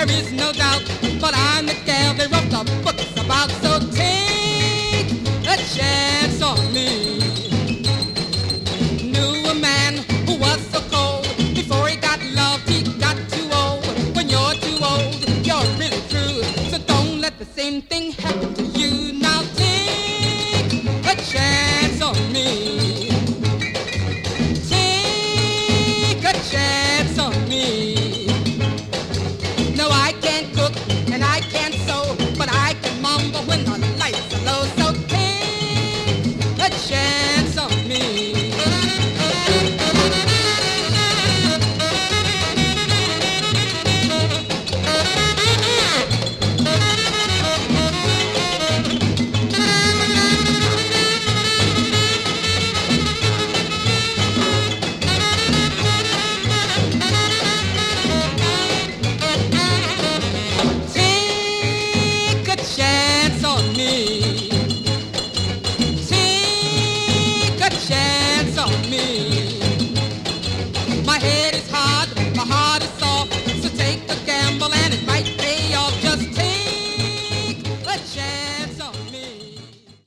there is no doubt. But I'm the gal they wrote the books about, so take a chance on me.